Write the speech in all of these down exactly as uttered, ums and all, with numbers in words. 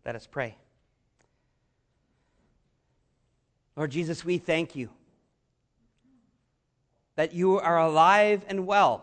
Let us pray. Lord Jesus, we thank you that you are alive and well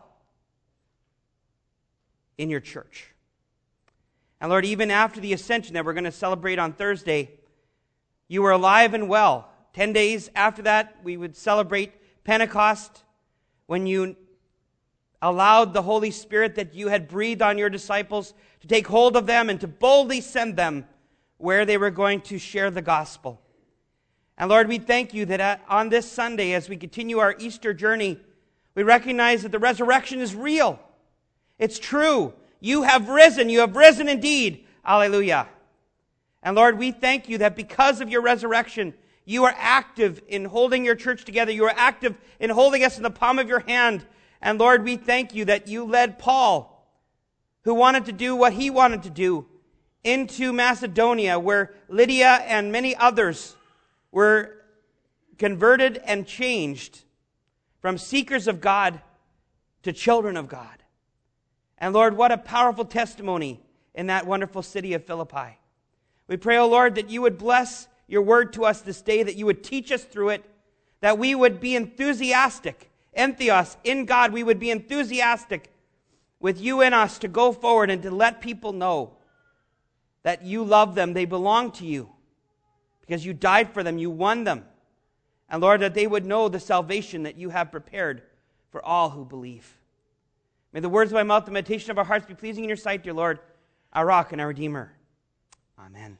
in your church. And Lord, even after the ascension that we're going to celebrate on Thursday, you were alive and well. Ten days after that, we would celebrate Pentecost, when you allowed the Holy Spirit that you had breathed on your disciples to take hold of them and to boldly send them where they were going to share the gospel. And Lord, we thank you that on this Sunday, as we continue our Easter journey, we recognize that the resurrection is real. It's true. You have risen. You have risen indeed. Alleluia. And Lord, we thank you that because of your resurrection, you are active in holding your church together. You are active in holding us in the palm of your hand. And Lord, we thank you that you led Paul, who wanted to do what he wanted to do, into Macedonia, where Lydia and many others were converted and changed from seekers of God to children of God. And Lord, what a powerful testimony in that wonderful city of Philippi. We pray, O Lord, that you would bless your word to us this day, that you would teach us through it, that we would be enthusiastic, entheos, in God, we would be enthusiastic with you in us to go forward and to let people know that you love them, they belong to you, because you died for them, you won them. And Lord, that they would know the salvation that you have prepared for all who believe. May the words of my mouth, the meditation of our hearts be pleasing in your sight, dear Lord, our rock and our Redeemer. Amen.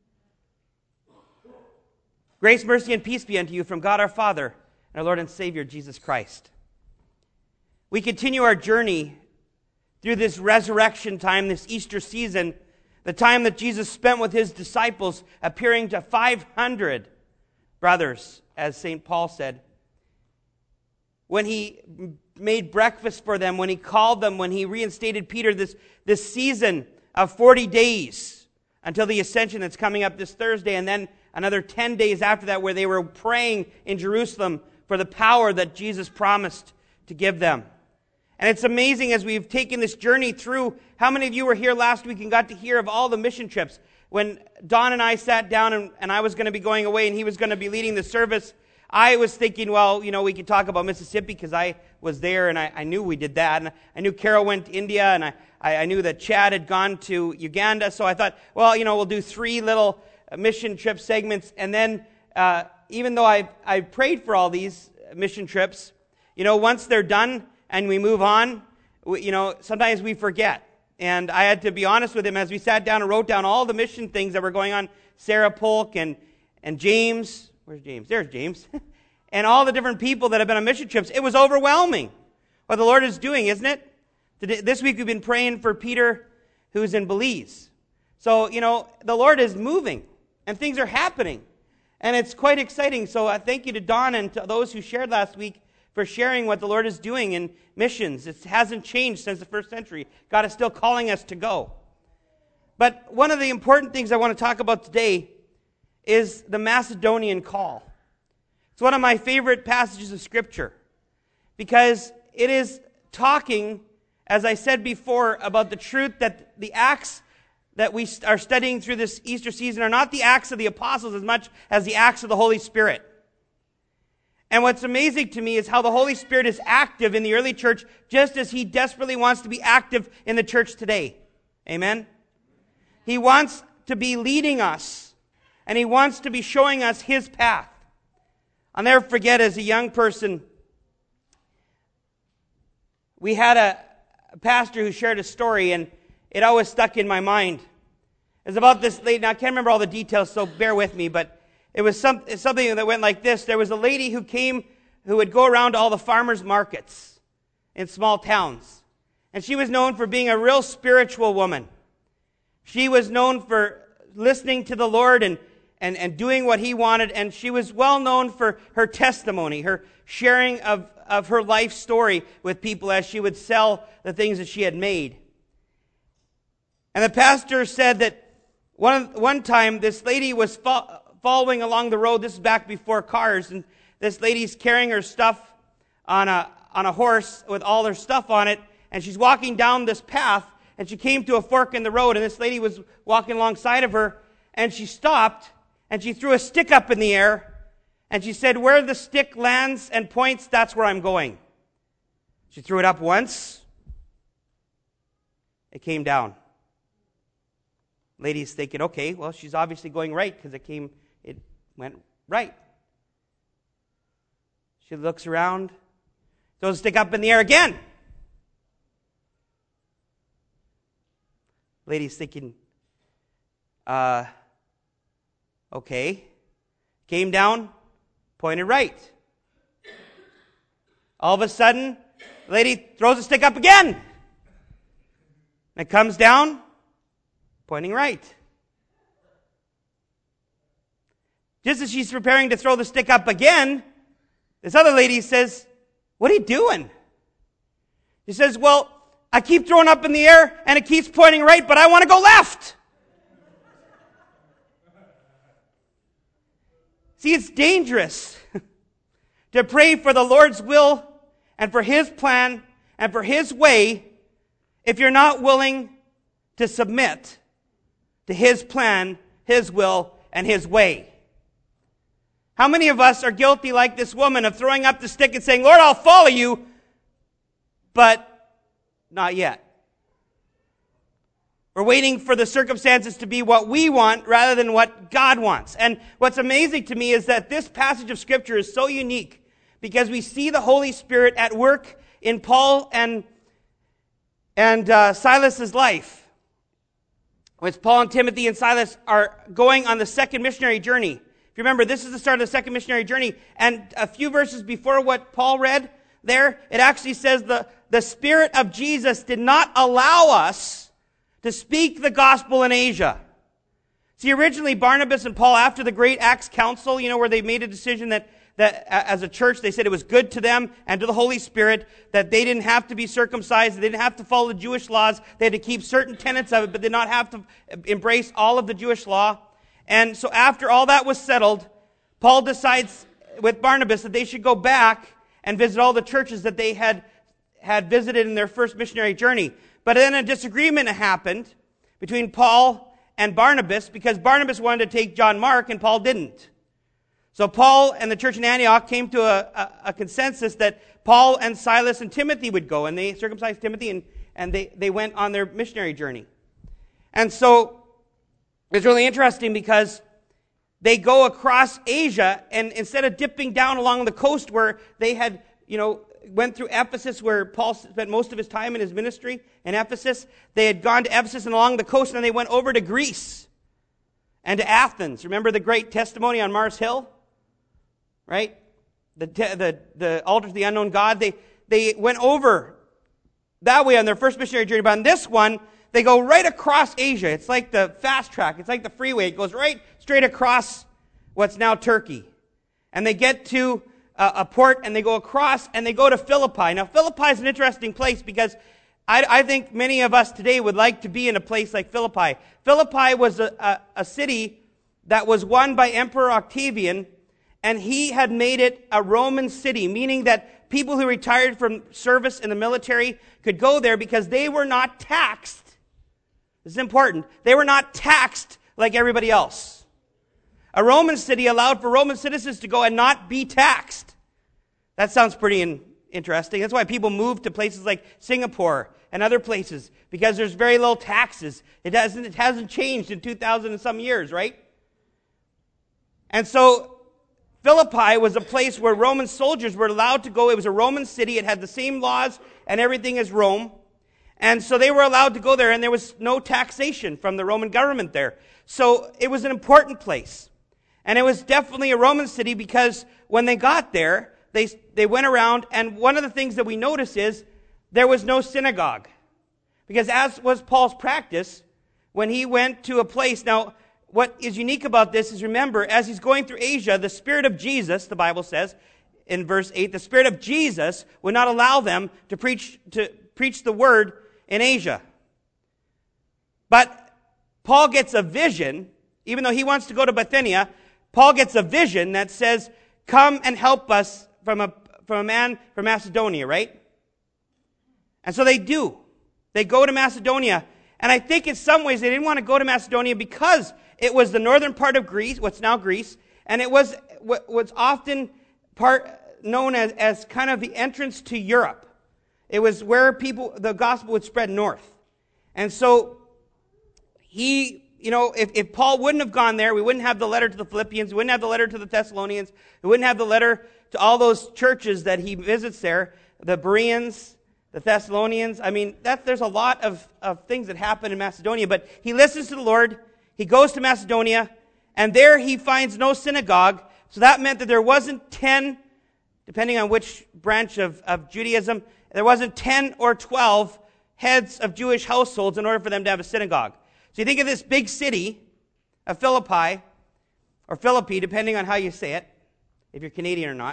Grace, mercy, and peace be unto you from God our Father and our Lord and Savior, Jesus Christ. We continue our journey through this resurrection time, this Easter season, the time that Jesus spent with his disciples, appearing to five hundred brothers, as Saint Paul said. When he made breakfast for them, when he called them, when he reinstated Peter, this, this season of forty days until the ascension that's coming up this Thursday, and then another ten days after that where they were praying in Jerusalem for the power that Jesus promised to give them. And it's amazing as we've taken this journey through, how many of you were here last week and got to hear of all the mission trips? When Don and I sat down and, and I was going to be going away and he was going to be leading the service, I was thinking, well, you know, we could talk about Mississippi because I was there and I, I knew we did that. And I knew Carol went to India and I, I knew that Chad had gone to Uganda. So I thought, well, you know, we'll do three little mission trip segments. And then uh, even though I I prayed for all these mission trips, you know, once they're done and we move on, we, you know, sometimes we forget. And I had to be honest with him as we sat down and wrote down all the mission things that were going on. Sarah Polk and, and James. Where's James? There's James. And all the different people that have been on mission trips. It was overwhelming what the Lord is doing, isn't it? Today, this week we've been praying for Peter, who's in Belize. So, you know, the Lord is moving and things are happening. And it's quite exciting. So uh, thank you to Don and to those who shared last week for sharing what the Lord is doing in missions. It hasn't changed since the first century. God is still calling us to go. But one of the important things I want to talk about today is the Macedonian call. It's one of my favorite passages of Scripture because it is talking, as I said before, about the truth that the acts that we are studying through this Easter season are not the acts of the apostles as much as the acts of the Holy Spirit. And what's amazing to me is how the Holy Spirit is active in the early church just as he desperately wants to be active in the church today. Amen? He wants to be leading us, and he wants to be showing us his path. I'll never forget, as a young person, we had a, a pastor who shared a story, and it always stuck in my mind. It was about this lady. Now, I can't remember all the details, so bear with me, but it was some, something that went like this. There was a lady who came, who would go around to all the farmers' markets in small towns. And she was known for being a real spiritual woman. She was known for listening to the Lord and, and, and doing what he wanted. And she was well known for her testimony, her sharing of, of her life story with people as she would sell the things that she had made. And the pastor said that one, one time this lady was fo- following along the road. This is back before cars. And this lady's carrying her stuff on a, on a horse with all her stuff on it. And she's walking down this path. And she came to a fork in the road. And this lady was walking alongside of her. and she stopped, and she threw a stick up in the air, and she said, where the stick lands and points, that's where I'm going. She threw it up once. It came down. Lady's thinking, okay, well, she's obviously going right because it came, it went right. She looks around, throws a stick up in the air again. Lady's thinking, uh, okay. Came down, pointed right. All of a sudden, the lady throws a stick up again. It comes down, pointing right. Just as she's preparing to throw the stick up again, this other lady says, what are you doing? She says, well, I keep throwing up in the air and it keeps pointing right, but I want to go left. See, it's dangerous to pray for the Lord's will and for His plan and for His way if you're not willing to submit to His plan, His will, and His way. How many of us are guilty like this woman of throwing up the stick and saying, Lord, I'll follow you, but not yet. We're waiting for the circumstances to be what we want rather than what God wants. And what's amazing to me is that this passage of Scripture is so unique because we see the Holy Spirit at work in Paul and, and uh, Silas's life. When Paul and Timothy and Silas are going on the second missionary journey. If you remember, this is the start of the second missionary journey. And a few verses before what Paul read there, it actually says the, the Spirit of Jesus did not allow us to speak the gospel in Asia. See, originally Barnabas and Paul, after the Great Acts Council, you know, where they made a decision that, that as a church, they said it was good to them and to the Holy Spirit, that they didn't have to be circumcised, they didn't have to follow the Jewish laws, they had to keep certain tenets of it, but did not have to embrace all of the Jewish law. And so after all that was settled, Paul decides with Barnabas that they should go back and visit all the churches that they had, had visited in their first missionary journey. But then a disagreement happened between Paul and Barnabas because Barnabas wanted to take John Mark and Paul didn't. So Paul and the church in Antioch came to a, a, a consensus that Paul and Silas and Timothy would go, and they circumcised Timothy and, and they, they went on their missionary journey. And so it's really interesting because they go across Asia, and instead of dipping down along the coast where they had, you know, went through Ephesus, where Paul spent most of his time in his ministry in Ephesus. They had gone to Ephesus and along the coast, and then they went over to Greece and to Athens. Remember the great testimony on Mars Hill? Right? The, the, the altar to the unknown God. They, they went over that way on their first missionary journey. But on this one, they go right across Asia. It's like the fast track. It's like the freeway. It goes right straight across what's now Turkey. And they get to a port, and they go across, and they go to Philippi. Now, Philippi is an interesting place because I, I think many of us today would like to be in a place like Philippi. Philippi was a, a, a city that was won by Emperor Octavian, and he had made it a Roman city, meaning that people who retired from service in the military could go there because they were not taxed. This is important. They were not taxed like everybody else. A Roman city allowed for Roman citizens to go and not be taxed. That sounds pretty in, interesting. That's why people move to places like Singapore and other places, because there's very low taxes. It hasn't, it hasn't changed in two thousand and some years, right? And so Philippi was a place where Roman soldiers were allowed to go. It was a Roman city. It had the same laws and everything as Rome. And so they were allowed to go there, and there was no taxation from the Roman government there. So it was an important place. And it was definitely a Roman city because when they got there, they they went around, and one of the things that we notice is there was no synagogue. Because as was Paul's practice, when he went to a place, now what is unique about this is, remember, as he's going through Asia, the Spirit of Jesus, the Bible says in verse eight, the Spirit of Jesus would not allow them to preach to preach the word in Asia. But Paul gets a vision, even though he wants to go to Bithynia. Paul gets a vision that says, come and help us from a, from a man from Macedonia, right? And so they do. They go to Macedonia. And I think in some ways they didn't want to go to Macedonia because it was the northern part of Greece, what's now Greece, and it was what's often part known as, as kind of the entrance to Europe. It was where people, the gospel would spread north. And so he, you know, if, if Paul wouldn't have gone there, we wouldn't have the letter to the Philippians, we wouldn't have the letter to the Thessalonians, we wouldn't have the letter to all those churches that he visits there, the Bereans, the Thessalonians. I mean, that, there's a lot of, of things that happen in Macedonia. But he listens to the Lord, he goes to Macedonia, and there he finds no synagogue. So that meant that there wasn't ten, depending on which branch of, of Judaism, there wasn't ten or twelve heads of Jewish households in order for them to have a synagogue. So you think of this big city of Philippi, or Philippi, depending on how you say it, if you're Canadian or not.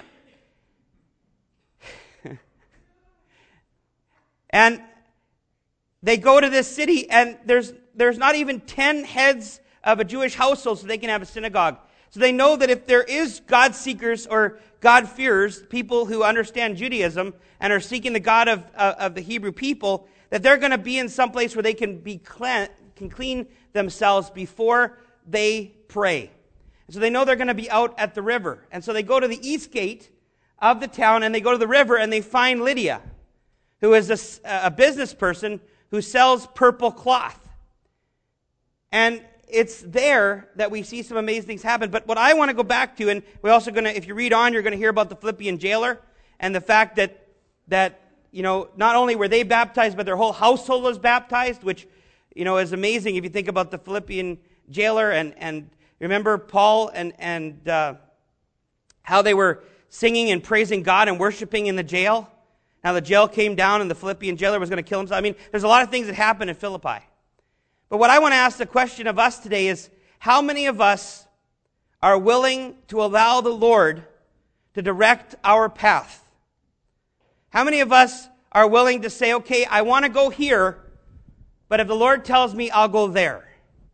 And they go to this city, and there's there's not even ten heads of a Jewish household so they can have a synagogue. So they know that if there is God seekers or God fearers, people who understand Judaism and are seeking the God of, uh, of the Hebrew people, that they're going to be in some place where they can be clean, can clean themselves before they pray. And so they know they're going to be out at the river. And so they go to the east gate of the town, and they go to the river, and they find Lydia, who is a, a business person who sells purple cloth. And it's there that we see some amazing things happen. But what I want to go back to, and we're also going to, if you read on, you're going to hear about the Philippian jailer and the fact that, that, you know, not only were they baptized, but their whole household was baptized, which, you know, is amazing if you think about the Philippian jailer. And, and remember Paul and, and uh, how they were singing and praising God and worshiping in the jail. Now the jail came down and the Philippian jailer was going to kill himself. I mean, there's a lot of things that happen in Philippi. But what I want to ask the question of us today is, how many of us are willing to allow the Lord to direct our path? How many of us are willing to say, okay, I want to go here, but if the Lord tells me, I'll go there?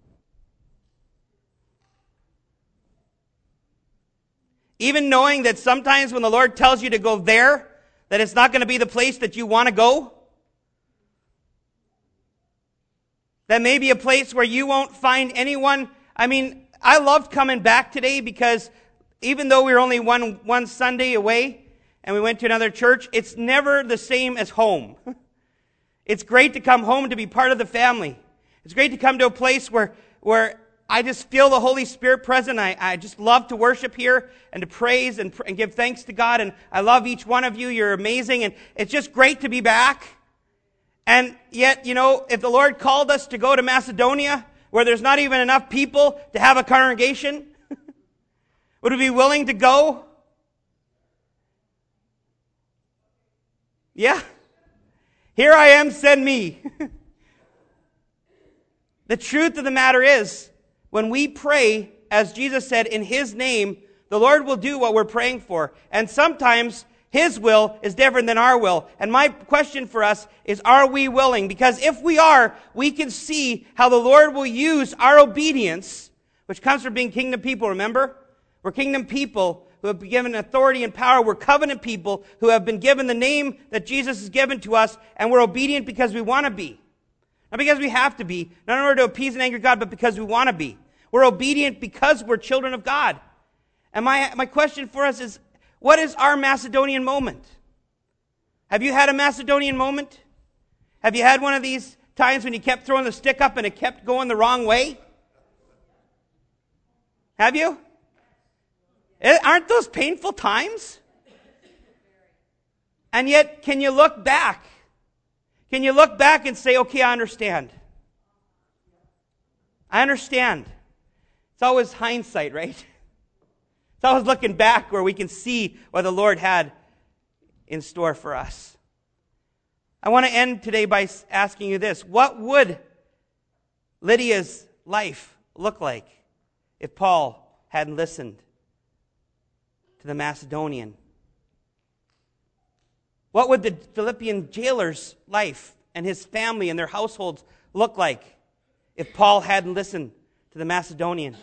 Even knowing that sometimes when the Lord tells you to go there, that it's not going to be the place that you want to go? That may be a place where you won't find anyone. I mean, I loved coming back today because even though we were only one, one Sunday away and we went to another church, it's never the same as home. It's great to come home to be part of the family. It's great to come to a place where, where I just feel the Holy Spirit present. I, I just love to worship here and to praise and, and give thanks to God. And I love each one of you. You're amazing. And it's just great to be back. And yet, you know, if the Lord called us to go to Macedonia, where there's not even enough people to have a congregation, would we be willing to go? Yeah. Here I am, send me. The truth of the matter is, when we pray, as Jesus said, in His name, the Lord will do what we're praying for. And sometimes His will is different than our will. And my question for us is, are we willing? Because if we are, we can see how the Lord will use our obedience, which comes from being kingdom people, remember? We're kingdom people who have been given authority and power. We're covenant people who have been given the name that Jesus has given to us, and we're obedient because we want to be. Not because we have to be, not in order to appease and anger God, but because we want to be. We're obedient because we're children of God. And my, my question for us is, what is our Macedonian moment? Have you had a Macedonian moment? Have you had one of these times when you kept throwing the stick up and it kept going the wrong way? Have you? Aren't those painful times? And yet, can you look back? Can you look back and say, okay, I understand. I understand. It's always hindsight, right? It's always looking back where we can see what the Lord had in store for us. I want to end today by asking you this. What would Lydia's life look like if Paul hadn't listened to the Macedonian? What would the Philippian jailer's life and his family and their households look like if Paul hadn't listened to the Macedonian?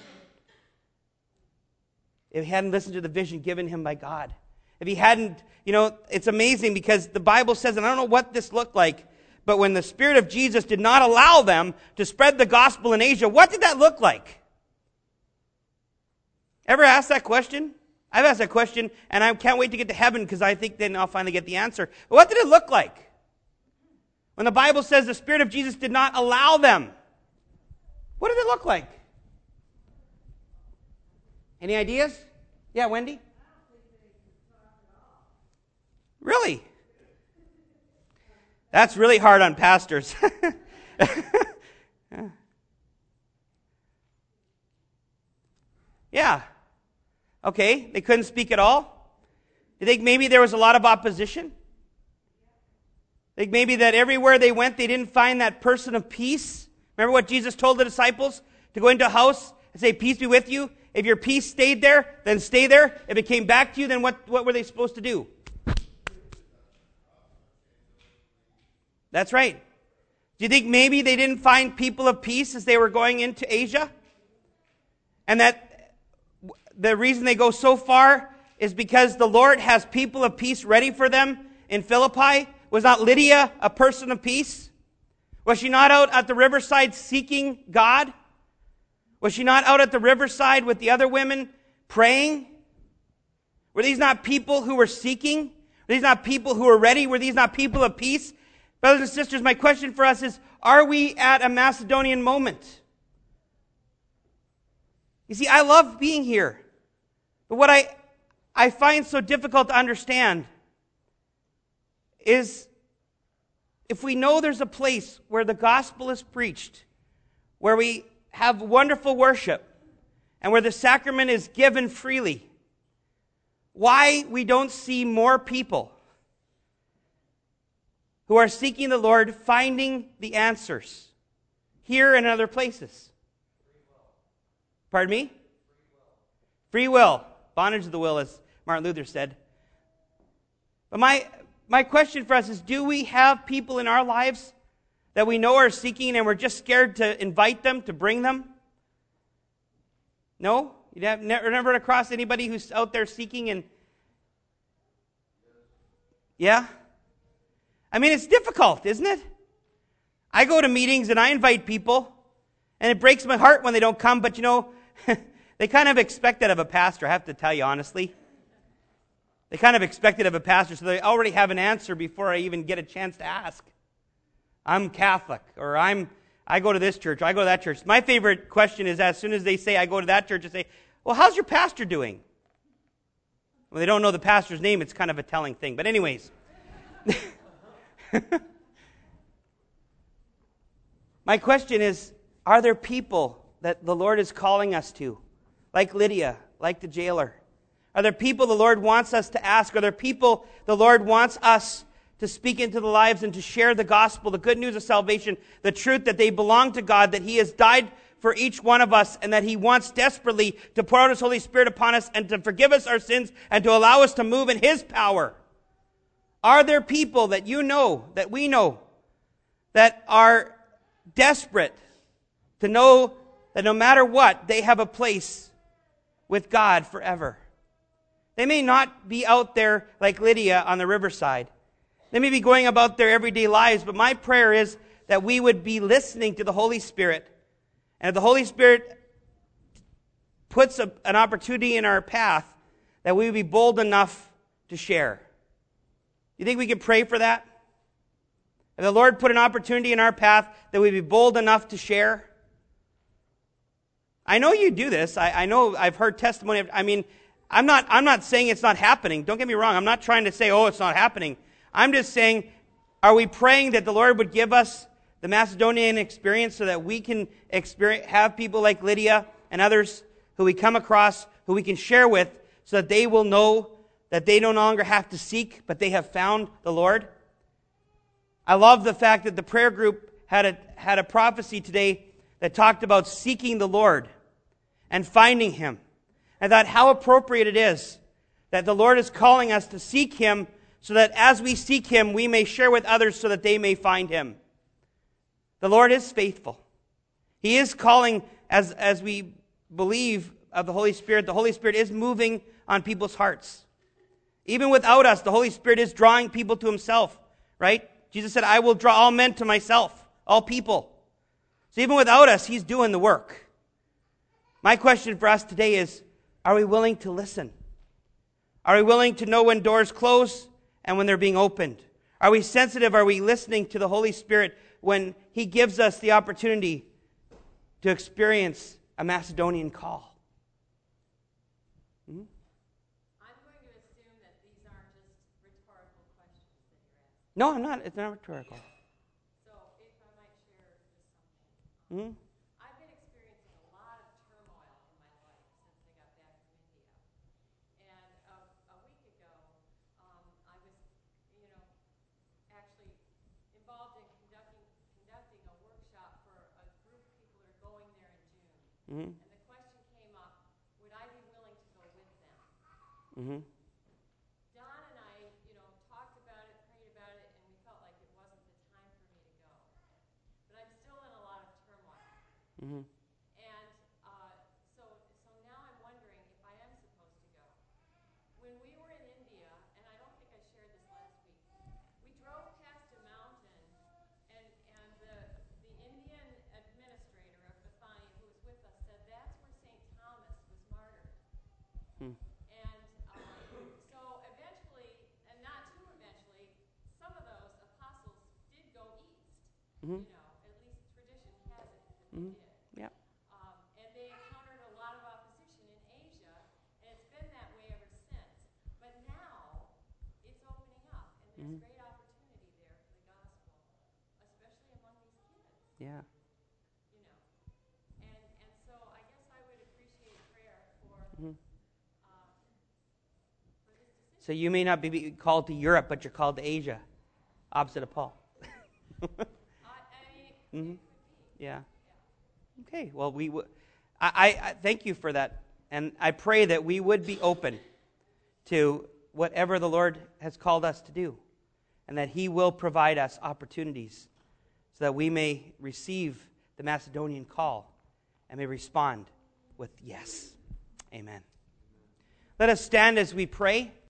If he hadn't listened to the vision given him by God? If he hadn't, you know, it's amazing because the Bible says, and I don't know what this looked like, but when the Spirit of Jesus did not allow them to spread the gospel in Asia, what did that look like? Ever asked that question? I've asked that question, and I can't wait to get to heaven because I think then I'll finally get the answer. But what did it look like? When the Bible says the Spirit of Jesus did not allow them, what did it look like? Any ideas? Yeah, Wendy? Really? That's really hard on pastors. yeah. yeah. Okay, they couldn't speak at all? You think maybe there was a lot of opposition? Think maybe that everywhere they went, they didn't find that person of peace? Remember what Jesus told the disciples? To go into a house and say, peace be with you. If your peace stayed there, then stay there. If it came back to you, then what, what were they supposed to do? That's right. Do you think maybe they didn't find people of peace as they were going into Asia? And that the reason they go so far is because the Lord has people of peace ready for them in Philippi? Was not Lydia a person of peace? Was she not out at the riverside seeking God? Was she not out at the riverside with the other women praying? Were these not people who were seeking? Were these not people who were ready? Were these not people of peace? Brothers and sisters, my question for us is, are we at a Macedonian moment? You see, I love being here. But what I, I find so difficult to understand is if we know there's a place where the gospel is preached, where we have wonderful worship, and where the sacrament is given freely, why we don't see more people who are seeking the Lord, finding the answers here and in other places. Pardon me? Free will. Bondage of the will, as Martin Luther said. But my, my question for us is, do we have people in our lives that we know are seeking and we're just scared to invite them, to bring them? No? You have never, never run across anybody who's out there seeking and... Yeah? I mean, it's difficult, isn't it? I go to meetings and I invite people, and it breaks my heart when they don't come, but you know, they kind of expect that of a pastor, I have to tell you honestly. They kind of expect it of a pastor, so they already have an answer before I even get a chance to ask. I'm Catholic, or I'm, I go to this church, or I go to that church. My favorite question is, as soon as they say I go to that church, I say, well, how's your pastor doing? Well, they don't know the pastor's name, it's kind of a telling thing. But anyways... My question is, are there people that the Lord is calling us to? Like Lydia, like the jailer. Are there people the Lord wants us to ask? Are there people the Lord wants us to speak into the lives and to share the gospel, the good news of salvation, the truth that they belong to God, that He has died for each one of us, and that He wants desperately to pour out His Holy Spirit upon us and to forgive us our sins and to allow us to move in His power? Are there people that you know, that we know, that are desperate to know that no matter what, they have a place with God forever? They may not be out there like Lydia on the riverside. They may be going about their everyday lives, but my prayer is that we would be listening to the Holy Spirit. And if the Holy Spirit puts a, an opportunity in our path, that we would be bold enough to share. You think we could pray for that? If the Lord put an opportunity in our path, that we'd be bold enough to share? I know you do this. I, I know I've heard testimony. Of, I mean, I'm not, I'm not saying it's not happening. Don't get me wrong. I'm not trying to say, oh, it's not happening. I'm just saying, are we praying that the Lord would give us the Macedonian experience so that we can experience, have people like Lydia and others who we come across, who we can share with, so that they will know that they no longer have to seek, but they have found the Lord? I love the fact that the prayer group had a, had a prophecy today that talked about seeking the Lord and finding Him. I thought how appropriate it is that the Lord is calling us to seek Him so that as we seek Him, we may share with others so that they may find Him. The Lord is faithful. He is calling, as, as we believe of the Holy Spirit, the Holy Spirit is moving on people's hearts. Even without us, the Holy Spirit is drawing people to Himself, right? Jesus said, I will draw all men to myself, all people. So even without us, he's doing the work. My question for us today is, are we willing to listen? Are we willing to know when doors close and when they're being opened? Are we sensitive? Are we listening to the Holy Spirit when he gives us the opportunity to experience a Macedonian call? Hmm? I'm going to assume that these aren't just rhetorical questions that you're asking. No, I'm not. It's not rhetorical. So if I might share just something. Hmm? I've been experiencing a lot of turmoil in my life since I got back from India. And uh, a week ago, um, I was, you know, actually involved in conducting conducting a workshop for a group of people that are going there in June. Mm-hmm. And the question came up, would I be willing to go with them? Mm-hmm. Don and I, you know, talked about it, prayed about it, and we felt like it wasn't the time for me to go. But I'm still in a lot of turmoil. Mm-hmm. And uh, so, so now I'm wondering if I am supposed to go. When we were in India, and I don't think I shared this last week, we drove past a mountain, and and the the Indian administrator of Bethania, who was with us, said that's where Saint Thomas was martyred. Hmm. And um, so eventually, and not too eventually, some of those apostles did go east. Mm-hmm. You know, at least tradition has it that they Mm-hmm. did. Yeah. Um, and they encountered a lot of opposition in Asia, and it's been that way ever since. But now, it's opening up, and there's Mm-hmm. great opportunity there for the gospel, especially among these kids. Yeah. You know, and and so I guess I would appreciate prayer for Mm-hmm. uh, for this decision. So you may not be called to Europe, but you're called to Asia, opposite of Paul. I, I mean, Mm-hmm. it could be. Yeah. Yeah. Okay. Well, we w- I, I, I thank you for that, and I pray that we would be open to whatever the Lord has called us to do, and that he will provide us opportunities so that we may receive the Macedonian call and may respond with yes. Amen. Let us stand as we pray.